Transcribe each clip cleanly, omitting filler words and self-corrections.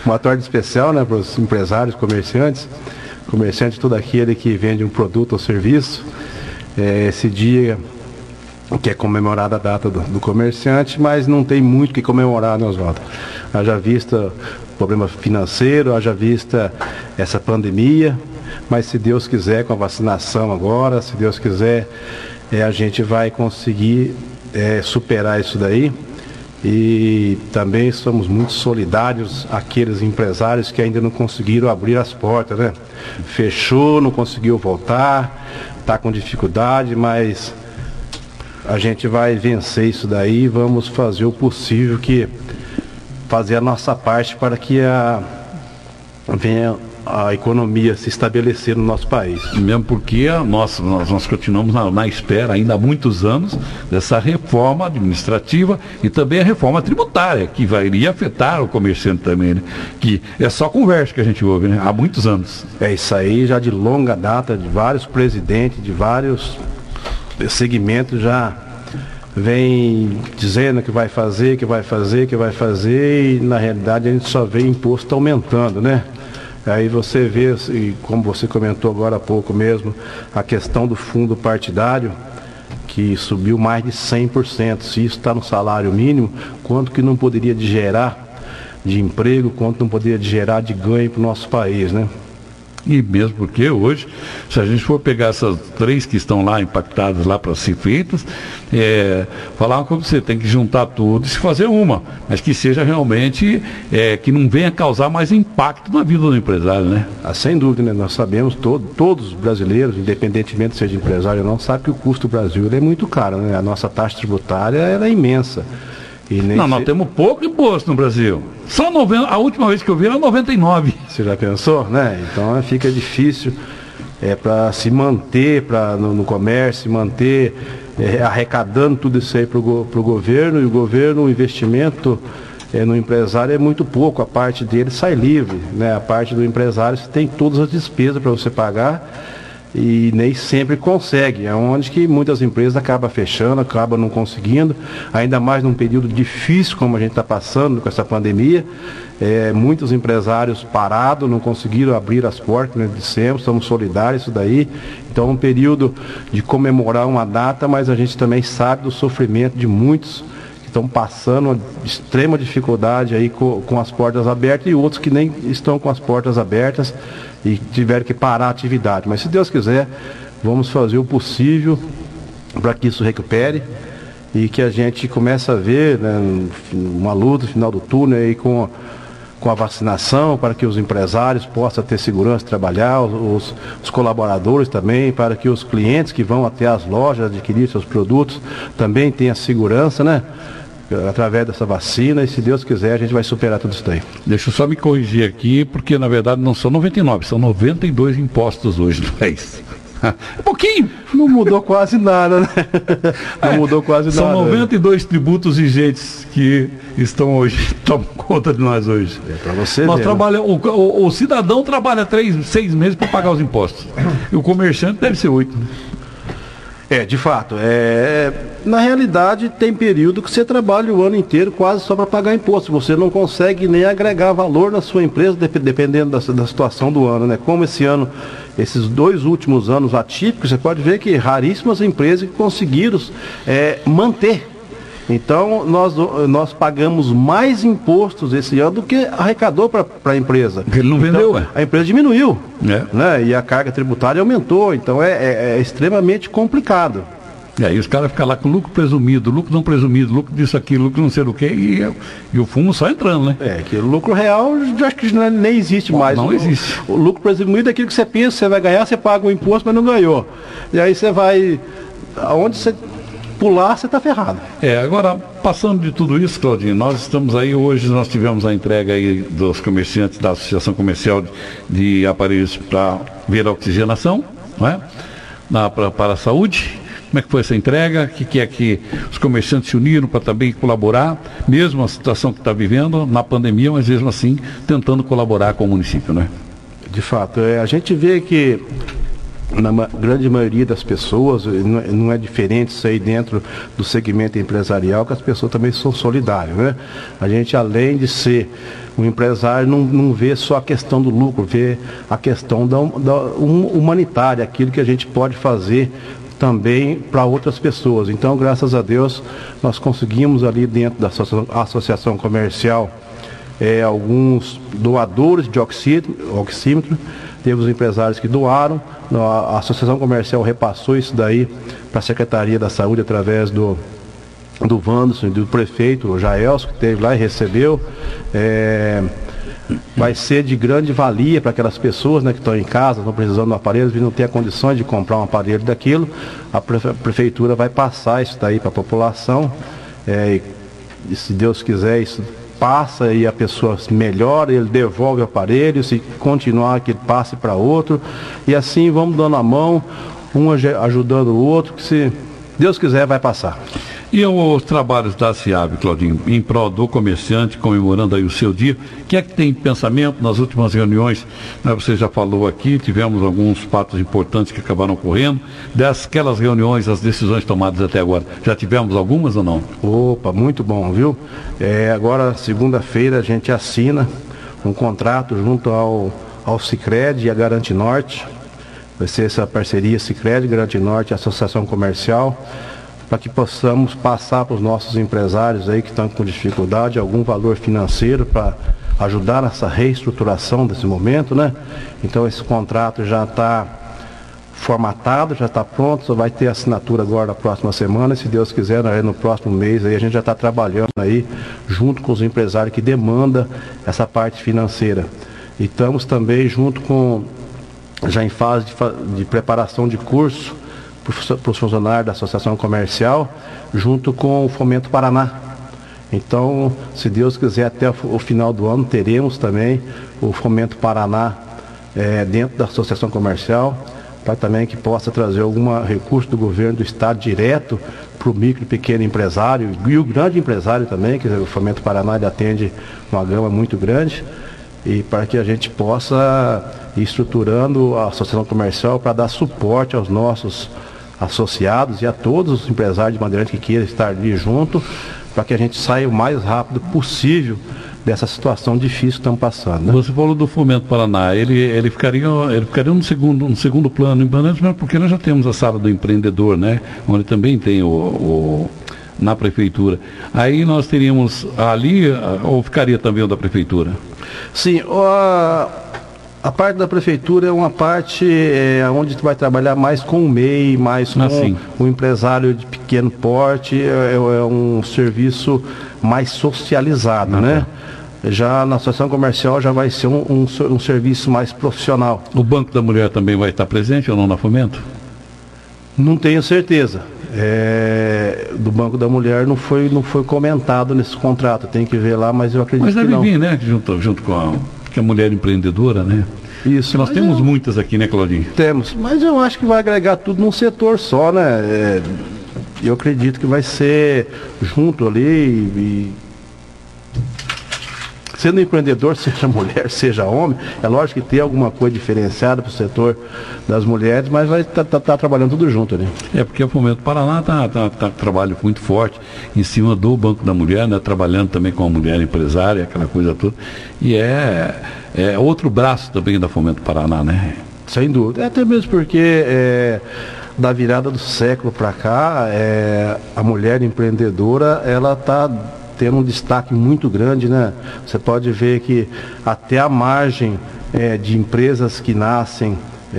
uma torta especial, né, para os empresários, comerciantes. Comerciante, todo aquele que vende um produto ou serviço. Esse dia que é comemorada a data do comerciante, mas não tem muito o que comemorar, né, Oswaldo? Haja vista problema financeiro, haja vista essa pandemia, mas se Deus quiser, com a vacinação agora, se Deus quiser, a gente vai conseguir superar isso daí. E também somos muito solidários àqueles empresários que ainda não conseguiram abrir as portas, né? Fechou, não conseguiu voltar, está com dificuldade, mas a gente vai vencer isso daí, vamos fazer o possível, que fazer a nossa parte para que venha a economia se estabelecer no nosso país. Mesmo porque nós continuamos na espera ainda há muitos anos dessa reforma administrativa e também a reforma tributária, que iria afetar o comerciante também, né? Que é só conversa que a gente ouve, né? Há muitos anos. Isso aí já de longa data, de vários presidentes, de vários segmentos já vem dizendo que vai fazer, e na realidade a gente só vê imposto aumentando, né? Aí você vê, e como você comentou agora há pouco mesmo, a questão do fundo partidário, que subiu mais de 100%. Se isso está no salário mínimo, quanto que não poderia gerar de emprego, quanto não poderia gerar de ganho para o nosso país, né? E mesmo porque hoje, se a gente for pegar essas 3 que estão lá impactadas lá para ser feitas, falar com você, tem que juntar tudo e se fazer uma, mas que seja realmente, que não venha causar mais impacto na vida do empresário, né? Sem dúvida, né? Nós sabemos, todos os brasileiros, independentemente de seja empresário ou não, sabem que o custo do Brasil é muito caro, né? A nossa taxa tributária ela é imensa. Nós temos pouco imposto no Brasil. Só a última vez que eu vi era 99. Você já pensou, né? Então fica difícil para se manter no comércio, se manter arrecadando tudo isso aí para o governo, e o governo, o investimento no empresário é muito pouco, a parte dele sai livre, né? A parte do empresário você tem todas as despesas para você pagar e nem sempre consegue, é onde que muitas empresas acabam fechando, acabam não conseguindo, ainda mais num período difícil como a gente está passando com essa pandemia. Muitos empresários parados, não conseguiram abrir as portas, né? Dissemos, somos solidários isso daí. Então é um período de comemorar uma data, mas a gente também sabe do sofrimento de muitos que estão passando uma extrema dificuldade aí com as portas abertas, e outros que nem estão com as portas abertas e tiveram que parar a atividade. Mas se Deus quiser, vamos fazer o possível para que isso recupere e que a gente comece a ver, né, uma luz no final do túnel aí com a vacinação, para que os empresários possam ter segurança de trabalhar, os colaboradores também, para que os clientes que vão até as lojas adquirir seus produtos também tenham segurança, né? Através dessa vacina, e se Deus quiser a gente vai superar tudo isso daí. Deixa eu só me corrigir aqui, porque na verdade não são 99, são 92 impostos hoje no país. Um pouquinho. Não mudou quase nada, né? Não mudou quase nada. São 92 tributos vigentes que estão hoje, tomam conta de nós hoje. Para você nós ver, trabalhamos, né? o cidadão trabalha 6 meses para pagar os impostos. E o comerciante deve ser 8. De fato, na realidade tem período que você trabalha o ano inteiro quase só para pagar imposto. Você não consegue nem agregar valor na sua empresa, dependendo da situação do ano, né? Como esse ano, esses 2 últimos anos atípicos, você pode ver que raríssimas empresas que conseguiram manter. Então nós pagamos mais impostos esse ano do que arrecadou para a empresa. Porque ele não vendeu, a empresa diminuiu, né? E a carga tributária aumentou, então é extremamente complicado. E aí os caras ficam lá com lucro presumido, lucro não presumido, lucro disso, aquilo, lucro não sei do que, e o fumo só entrando, né? Que o lucro real já acho que nem existe mais. Não existe. O lucro presumido é aquilo que você pensa, você vai ganhar, você paga o imposto, mas não ganhou. E aí você vai, aonde você pular, você está ferrado. Agora, passando de tudo isso, Claudinho, nós estamos aí, hoje nós tivemos a entrega aí dos comerciantes da Associação Comercial de Aparelhos para ver a oxigenação, não é? Para a saúde. Como é que foi essa entrega? O que é que os comerciantes se uniram para também colaborar, mesmo a situação que está vivendo na pandemia, mas mesmo assim tentando colaborar com o município, né? De fato, a gente vê que na grande maioria das pessoas, não é diferente isso aí dentro do segmento empresarial, que as pessoas também são solidárias, né? A gente, além de ser o empresário não vê só a questão do lucro, vê a questão da humanitária, aquilo que a gente pode fazer também para outras pessoas. Então, graças a Deus, nós conseguimos ali dentro da associação comercial alguns doadores de oxímetro, teve os empresários que doaram, a associação comercial repassou isso daí para a Secretaria da Saúde através do Wanderson e do prefeito, o Jaelson, que esteve lá e recebeu. Vai ser de grande valia para aquelas pessoas, né, que estão em casa, estão precisando de um aparelho, e não tem condições de comprar um aparelho daquilo. A prefeitura vai passar isso daí para a população, e se Deus quiser, isso passa e a pessoa melhora, ele devolve o aparelho, se continuar que ele passe para outro, e assim vamos dando a mão, um ajudando o outro, que se Deus quiser vai passar. E os trabalhos da SEAB, Claudinho, em prol do comerciante, comemorando aí o seu dia, o que é que tem em pensamento nas últimas reuniões? Né, você já falou aqui, tivemos alguns fatos importantes que acabaram ocorrendo. Daquelas reuniões, as decisões tomadas até agora, já tivemos algumas ou não? Opa, muito bom, viu? Agora, segunda-feira, a gente assina um contrato junto ao Sicredi e a Garante Norte. Vai ser essa parceria Sicredi, Garante Norte e Associação Comercial, para que possamos passar para os nossos empresários aí que estão com dificuldade algum valor financeiro para ajudar nessa reestruturação desse momento, né? Então esse contrato já está formatado, já está pronto, só vai ter assinatura agora na próxima semana, e se Deus quiser, no próximo mês aí a gente já está trabalhando aí junto com os empresários que demandam essa parte financeira. E estamos também junto com, já em fase de preparação de curso para os funcionários da Associação Comercial, junto com o Fomento Paraná. Então, se Deus quiser, até o final do ano teremos também o Fomento Paraná dentro da Associação Comercial, para também que possa trazer algum recurso do governo do estado direto para o micro e pequeno empresário e o grande empresário também, que o Fomento Paraná ele atende uma gama muito grande, e para que a gente possa ir estruturando a Associação Comercial para dar suporte aos nossos associados e a todos os empresários de Bandeirante que queiram estar ali junto, para que a gente saia o mais rápido possível dessa situação difícil que estamos passando, né? Você falou do Fomento Paraná, ele ficaria no segundo plano, mas porque nós já temos a sala do empreendedor, né? Onde também tem na prefeitura. Aí nós teríamos ali, ou ficaria também o da prefeitura? Sim, a parte da prefeitura é uma parte onde tu vai trabalhar mais com o MEI, mais com o empresário de pequeno porte, é um serviço mais socializado, né? Já na associação comercial já vai ser um serviço mais profissional. O Banco da Mulher também vai estar presente ou não na Fomento? Não tenho certeza. Do Banco da Mulher não foi comentado nesse contrato, tem que ver lá, mas eu acredito que não. Mas deve vir, né? Junto com a mulher empreendedora, né? Isso. Nós temos muitas aqui, né, Claudinho? Temos, mas eu acho que vai agregar tudo num setor só, né? Eu acredito que vai ser junto ali e sendo empreendedor, seja mulher, seja homem, é lógico que tem alguma coisa diferenciada para o setor das mulheres, mas vai estar trabalhando tudo junto ali. Porque o Fomento Paraná tá trabalho muito forte em cima do Banco da Mulher, né? Trabalhando também com a mulher empresária, aquela coisa toda. E é outro braço também da Fomento Paraná, né? Sem dúvida. Até mesmo porque da virada do século para cá, a mulher empreendedora, ela está tendo um destaque muito grande, né? Você pode ver que até a margem de empresas que nascem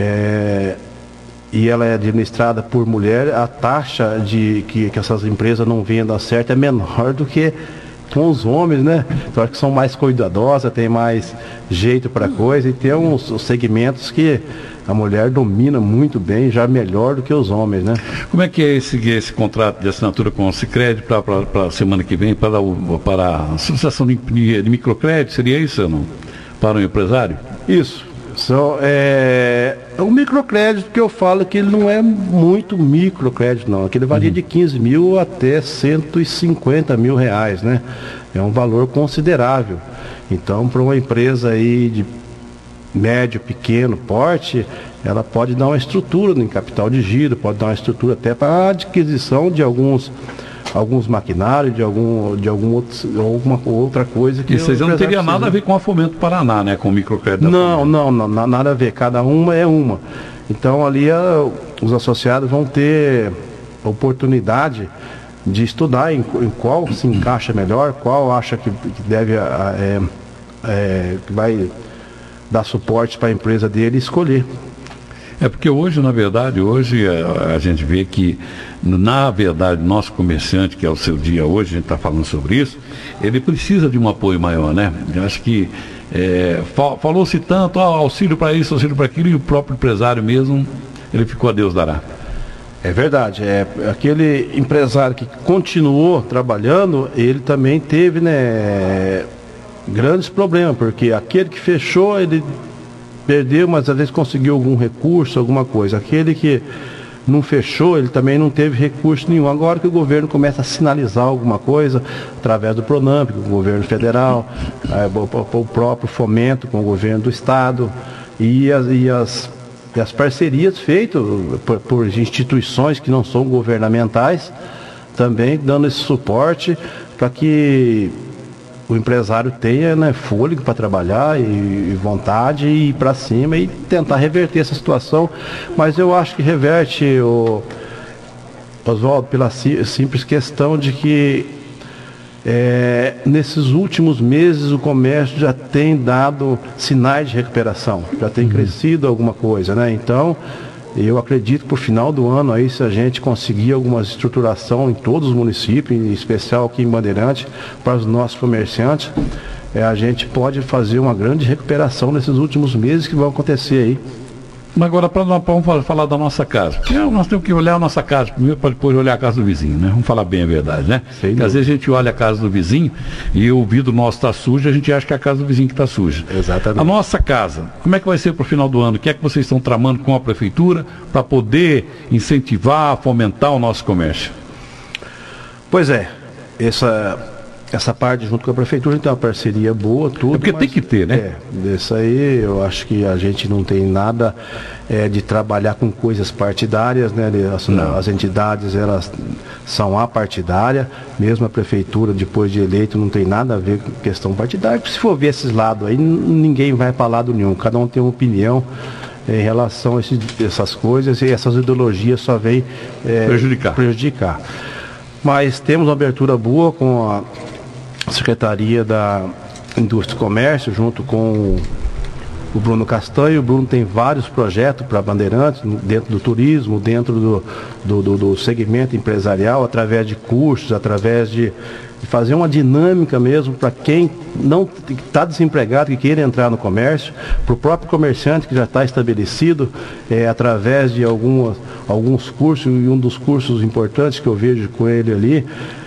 e ela é administrada por mulher, a taxa de que essas empresas não venham dar certo é menor do que com os homens, né? Então acho que são mais cuidadosas, tem mais jeito para coisa, e tem uns segmentos que a mulher domina muito bem, já melhor do que os homens, né? Como é que é esse contrato de assinatura com o Sicredi para a semana que vem, para a Associação de Microcrédito, seria isso ou não? Para o empresário? Isso. O microcrédito que eu falo que ele não é muito microcrédito, não. Aquele varia de 15 mil até 150 mil reais, né? É um valor considerável. Então, para uma empresa aí de médio, pequeno porte, ela pode dar uma estrutura em capital de giro, pode dar uma estrutura até para a adquisição de alguns alguns maquinários, de alguma outra coisa que... E vocês não teria nada a ver com a Fomento Paraná, né? Com o microcrédito? Não, nada a ver. Cada uma é uma. Então ali os associados vão ter oportunidade de estudar em qual se encaixa melhor, qual acha que deve, que vai dar suporte para a empresa dele escolher. É porque hoje, na verdade, a gente vê que, na verdade, nosso comerciante, que é o seu dia hoje, a gente está falando sobre isso, ele precisa de um apoio maior, né? Eu acho que falou-se tanto, auxílio para isso, auxílio para aquilo, e o próprio empresário mesmo, ele ficou a Deus dará. É verdade, aquele empresário que continuou trabalhando, ele também teve, né, grandes problemas, porque aquele que fechou, ele perdeu, mas às vezes conseguiu algum recurso, alguma coisa. Aquele que não fechou, ele também não teve recurso nenhum. Agora que o governo começa a sinalizar alguma coisa, através do Pronamp, o governo federal, o próprio fomento com o governo do estado e as parcerias feitas por instituições que não são governamentais, também dando esse suporte para que o empresário tenha, né, fôlego para trabalhar e vontade e ir para cima e tentar reverter essa situação. Mas eu acho que reverte, Oswaldo, pela simples questão de que nesses últimos meses o comércio já tem dado sinais de recuperação, já tem crescido alguma coisa, né? Então, eu acredito que por final do ano aí, se a gente conseguir alguma estruturação em todos os municípios, em especial aqui em Bandeirante, para os nossos comerciantes, a gente pode fazer uma grande recuperação nesses últimos meses que vão acontecer aí. Mas agora, vamos falar da nossa casa. Nós temos que olhar a nossa casa primeiro para depois olhar a casa do vizinho, né? Vamos falar bem a verdade, né? Porque às vezes a gente olha a casa do vizinho e o vidro nosso está sujo, a gente acha que é a casa do vizinho que está suja. Exatamente. A nossa casa, como é que vai ser para o final do ano? O que é que vocês estão tramando com a prefeitura para poder incentivar, fomentar o nosso comércio? Pois é, essa parte junto com a prefeitura tem uma parceria boa, tudo. Porque tem que ter, né? Isso aí eu acho que a gente não tem nada de trabalhar com coisas partidárias, né? As entidades, elas são apartidárias, mesmo a prefeitura, depois de eleito, não tem nada a ver com questão partidária. Se for ver esses lados aí, ninguém vai para lado nenhum, cada um tem uma opinião em relação a essas coisas, e essas ideologias só vêm prejudicar. Mas temos uma abertura boa com a Secretaria da Indústria e Comércio, junto com o Bruno Castanho. O Bruno tem vários projetos para Bandeirantes, dentro do turismo, dentro do segmento empresarial, através de cursos, através de fazer uma dinâmica mesmo para quem não está desempregado, que queira entrar no comércio, para o próprio comerciante que já está estabelecido, através de alguns cursos, e um dos cursos importantes que eu vejo com ele ali,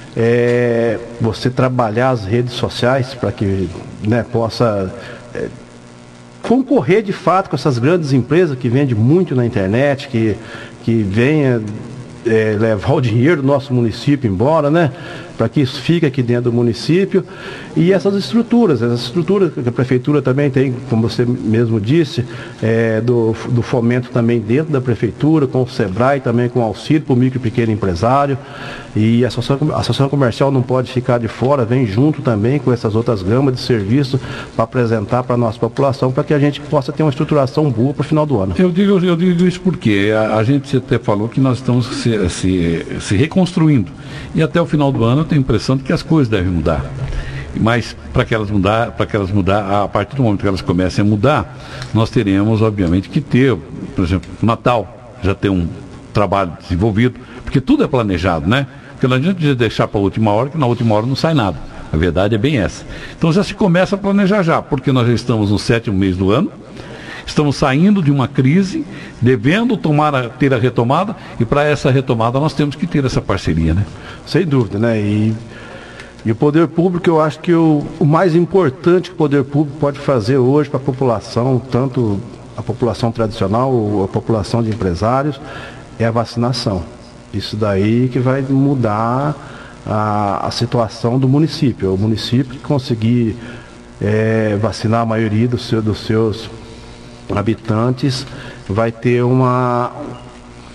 você trabalhar as redes sociais para que, né, possa concorrer de fato com essas grandes empresas que vendem muito na internet, que venha levar o dinheiro do nosso município embora, né? Para que isso fique aqui dentro do município. E essas estruturas que a prefeitura também tem, como você mesmo disse, do fomento também dentro da prefeitura, com o SEBRAE também, com auxílio para o micro e pequeno empresário. E a associação comercial não pode ficar de fora, vem junto também com essas outras gamas de serviço para apresentar para a nossa população, para que a gente possa ter uma estruturação boa para o final do ano. Eu digo isso porque a gente até falou que nós estamos se reconstruindo. E até o final do ano eu tenho a impressão de que as coisas devem mudar. Mas para que elas mudar, a partir do momento que elas comecem a mudar, nós teremos, obviamente, que ter, por exemplo, o Natal já tem um trabalho desenvolvido, porque tudo é planejado, né? Porque não adianta deixar para a última hora, que na última hora não sai nada. A verdade é bem essa. Então já se começa a planejar já, porque nós já estamos no 7º mês do ano, estamos saindo de uma crise, devendo ter a retomada, e para essa retomada nós temos que ter essa parceria, né? Sem dúvida, né? E o poder público, eu acho que o mais importante que o poder público pode fazer hoje para a população, tanto a população tradicional ou a população de empresários, é a vacinação. Isso daí que vai mudar a situação do município. O município que conseguir vacinar a maioria dos seus habitantes vai ter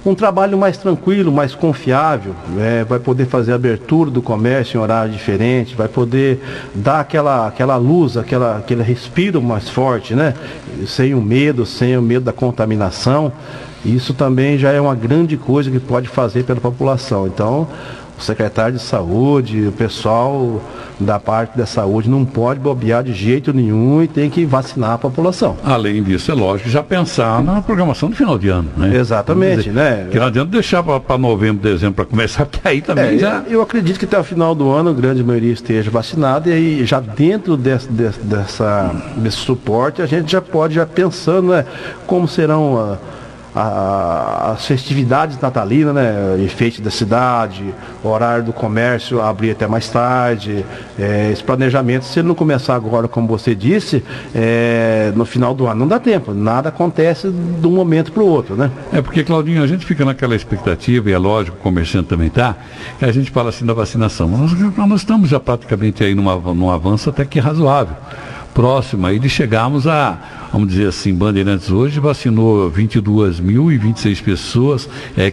um trabalho mais tranquilo, mais confiável, vai poder fazer a abertura do comércio em horário diferente, vai poder dar aquela luz, aquele respiro mais forte, né? Sem o medo da contaminação. Isso também já é uma grande coisa que pode fazer pela população. Então, o secretário de saúde, o pessoal da parte da saúde não pode bobear de jeito nenhum e tem que vacinar a população. Além disso, é lógico, já pensar na programação do final de ano, né? Exatamente, né? Que não adianta deixar para novembro, dezembro para começar, porque aí também já... Eu acredito que até o final do ano a grande maioria esteja vacinada e aí já dentro desse suporte a gente já pode pensando, né, como serão as festividades natalinas, né? Enfeite da cidade, horário do comércio abrir até mais tarde, esse planejamento, se ele não começar agora, como você disse, no final do ano não dá tempo, nada acontece de um momento para o outro, né? Porque, Claudinho, a gente fica naquela expectativa, e é lógico, o comerciante também está, que a gente fala assim da vacinação. Nós estamos já praticamente aí num avanço até que razoável, próximo aí de chegarmos a, vamos dizer assim, Bandeirantes hoje vacinou 22.026 pessoas,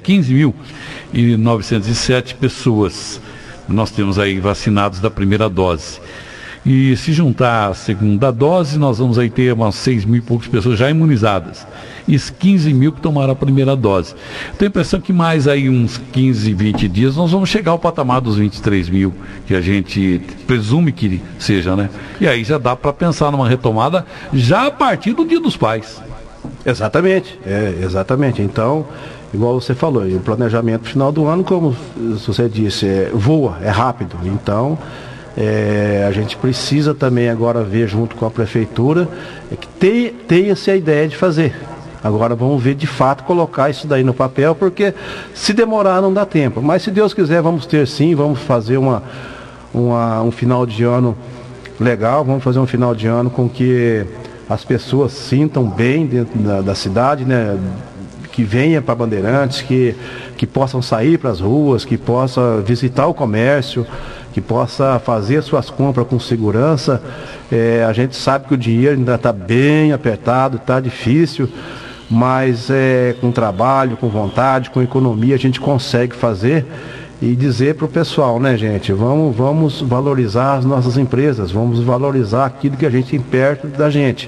15.907 pessoas nós temos aí vacinados da primeira dose. E se juntar a segunda dose, nós vamos aí ter umas 6.000 e poucas pessoas já imunizadas. E 15.000 que tomaram a primeira dose. Tenho a impressão que mais aí uns 15, 20 dias nós vamos chegar ao patamar dos 23.000, que a gente presume que seja, né? E aí já dá para pensar numa retomada já a partir do Dia dos Pais. Exatamente, exatamente. Então, igual você falou, o planejamento final do ano, como você disse, voa, é rápido. Então, a gente precisa também agora ver junto com a prefeitura que tenha-se a ideia de fazer. Agora vamos ver de fato, colocar isso daí no papel, porque se demorar não dá tempo. Mas se Deus quiser, vamos ter sim, vamos fazer um final de ano legal, vamos fazer um final de ano com que as pessoas sintam bem dentro da cidade, né? Que venha para Bandeirantes, que possam sair para as ruas, que possa visitar o comércio, que possa fazer suas compras com segurança. A gente sabe que o dinheiro ainda está bem apertado, está difícil, mas com trabalho, com vontade, com economia, a gente consegue fazer e dizer para o pessoal, né, gente, vamos valorizar as nossas empresas, vamos valorizar aquilo que a gente tem perto da gente,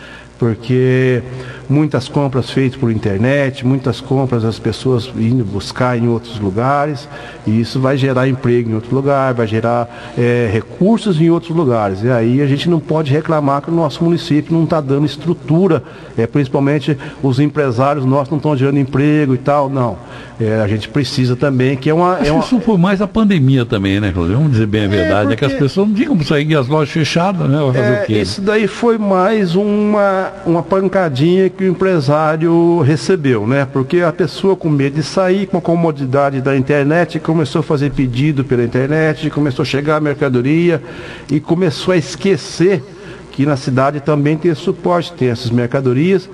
porque muitas compras feitas por internet, muitas compras as pessoas indo buscar em outros lugares, e isso vai gerar emprego em outro lugar, vai gerar recursos em outros lugares. E aí a gente não pode reclamar que o nosso município não está dando estrutura, principalmente os empresários nossos não estão gerando emprego e tal, não. A gente precisa também, que Isso foi mais a pandemia também, né, Claudio? Vamos dizer bem a verdade, porque... que as pessoas não tinham como sair as lojas fechadas, né? Vai fazer o quê? Isso daí foi mais uma pancadinha que o empresário recebeu, né? Porque a pessoa com medo de sair, com a comodidade da internet, começou a fazer pedido pela internet, começou a chegar a mercadoria e começou a esquecer que na cidade também tem suporte, tem essas mercadorias.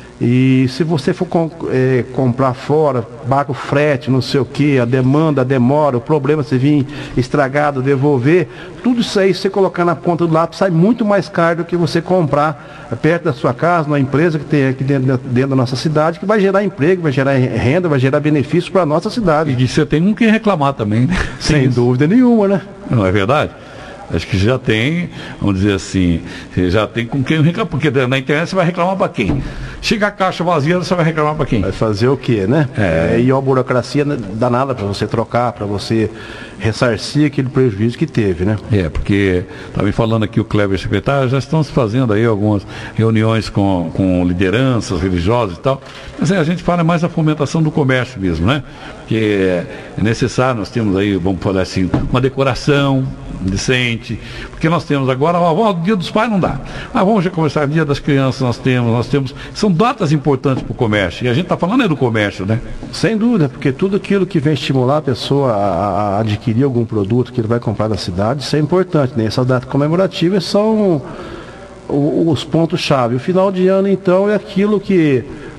E se você for comprar fora, paga o frete, não sei o que, a demora, o problema se vir estragado, devolver, tudo isso aí, se você colocar na ponta do lápis, sai muito mais caro do que você comprar perto da sua casa, numa empresa que tem aqui dentro da nossa cidade, que vai gerar emprego, vai gerar renda, vai gerar benefício para a nossa cidade. E você tem com quem reclamar também, né? Sem dúvida nenhuma, né? Não é verdade? Acho que já tem, vamos dizer assim, já tem com quem reclamar, porque na internet você vai reclamar para quem? Chega a caixa vazia, você vai reclamar para quem? Vai fazer o quê, né? E a burocracia danada para você trocar, para você ressarcir aquele prejuízo que teve, né? Porque está me falando aqui o Kleber secretário, já estão se fazendo aí algumas reuniões com lideranças religiosas e tal, mas a gente fala mais a fomentação do comércio mesmo, né? Que é necessário, nós temos aí, vamos falar assim, uma decoração decente, porque nós temos agora, o Dia dos Pais não dá, mas vamos já começar, Dia das Crianças nós temos, são datas importantes para o comércio, e a gente está falando do comércio, né? Sem dúvida, porque tudo aquilo que vem estimular a pessoa a adquirir algum produto que ele vai comprar na cidade, isso é importante, né? Essas datas comemorativas são os pontos-chave. O final de ano, então, é aquilo que,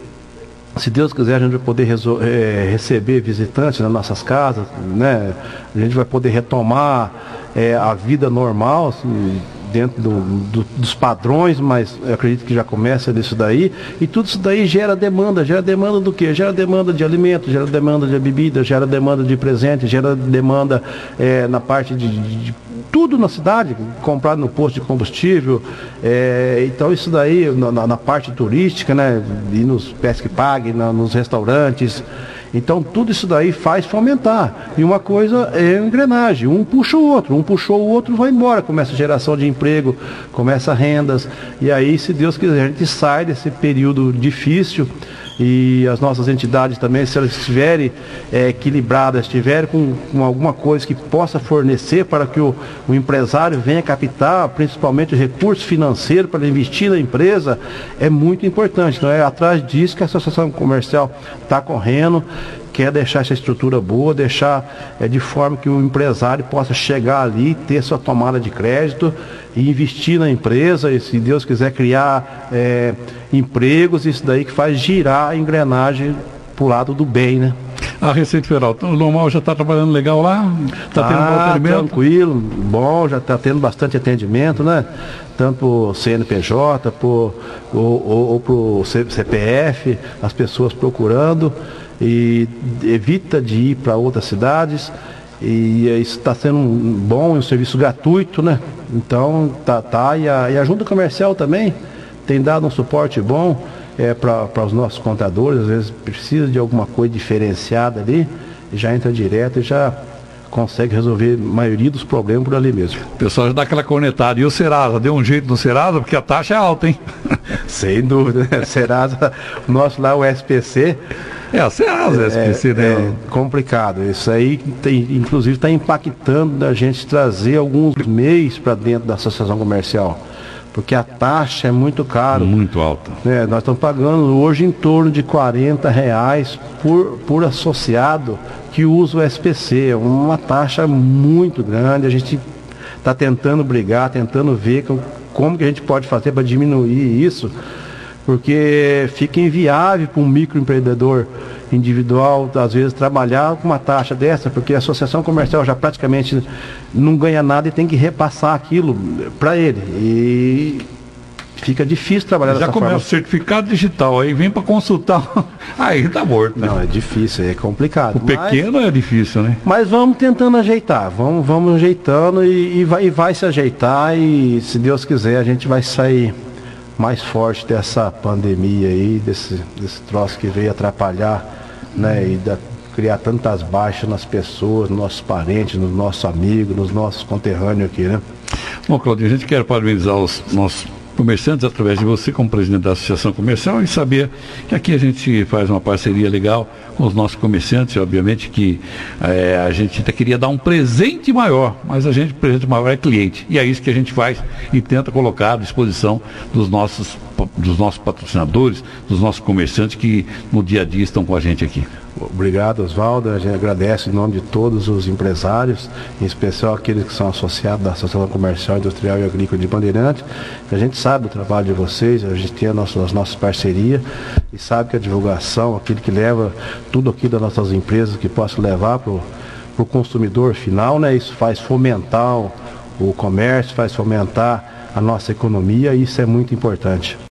se Deus quiser, a gente vai poder receber visitantes nas nossas casas, né? A gente vai poder retomar a vida normal, assim, dentro dos padrões, mas eu acredito que já começa disso daí, e tudo isso daí gera demanda do quê? Gera demanda de alimentos, gera demanda de bebida, gera demanda de presente, gera demanda na parte de tudo na cidade, comprado no posto de combustível, então isso daí na parte turística, né, e nos Pesque Pague, nos restaurantes. Então tudo isso daí faz fomentar. E uma coisa é engrenagem, um puxa o outro, vai embora, começa a geração de emprego, começa rendas, e aí, se Deus quiser, a gente sai desse período difícil. E as nossas entidades também, se elas estiverem equilibradas, estiverem com alguma coisa que possa fornecer para que o empresário venha captar, principalmente o recurso financeiro para investir na empresa, é muito importante. Então é atrás disso que a Associação Comercial está correndo, quer deixar essa estrutura boa, deixar de forma que o empresário possa chegar ali, ter sua tomada de crédito e investir na empresa, e se Deus quiser criar empregos, isso daí que faz girar a engrenagem para o lado do bem, né? A Receita Federal, o normal já está trabalhando legal lá? Está tendo bom atendimento? Tranquilo, bom, já está tendo bastante atendimento, né? Tanto para o CNPJ, ou para o CPF, as pessoas procurando, e evita de ir para outras cidades, e isso está sendo um serviço gratuito, né? Então e a Junta Comercial também tem dado um suporte bom para os nossos contadores. Às vezes precisa de alguma coisa diferenciada ali, e já entra direto e já consegue resolver a maioria dos problemas por ali mesmo. O pessoal já dá aquela cornetada. E o Serasa? Deu um jeito no Serasa? Porque a taxa é alta, hein? Sem dúvida, né? Serasa, o nosso lá, o SPC... o Serasa, SPC, né? É complicado. Isso aí, inclusive, está impactando da gente trazer alguns meios para dentro da associação comercial, porque a taxa é muito cara. Muito alta. Nós estamos pagando hoje em torno de R$ 40 por associado que usa o SPC. É uma taxa muito grande. A gente está tentando brigar, tentando ver como que a gente pode fazer para diminuir isso, porque fica inviável para um microempreendedor individual, às vezes, trabalhar com uma taxa dessa, porque a associação comercial já praticamente não ganha nada e tem que repassar aquilo para ele. E fica difícil trabalhar dessa forma. Já começa o certificado digital, aí vem para consultar, aí tá morto, né? Não, é difícil, é complicado. O pequeno é difícil, né? Mas vamos tentando ajeitar, vamos ajeitando e vai se ajeitar, e se Deus quiser a gente vai sair mais forte dessa pandemia aí, desse troço que veio atrapalhar, né, e criar tantas baixas nas pessoas, nos nossos parentes, nos nossos amigos, nos nossos conterrâneos aqui, né? Bom, Claudinho, a gente quer parabenizar os nossos comerciantes através de você como presidente da Associação Comercial, e saber que aqui a gente faz uma parceria legal com os nossos comerciantes. Obviamente que a gente até queria dar um presente maior, mas o presente maior é cliente, e é isso que a gente faz e tenta colocar à disposição dos nossos patrocinadores, dos nossos comerciantes que no dia a dia estão com a gente aqui. Obrigado, Oswaldo. A gente agradece em nome de todos os empresários, em especial aqueles que são associados da Associação Comercial, Industrial e Agrícola de Bandeirantes. A gente sabe do trabalho de vocês, a gente tem as nossas parcerias e sabe que a divulgação, aquele que leva tudo aqui das nossas empresas, que possa levar para o consumidor final, né? Isso faz fomentar o comércio, faz fomentar a nossa economia, e isso é muito importante.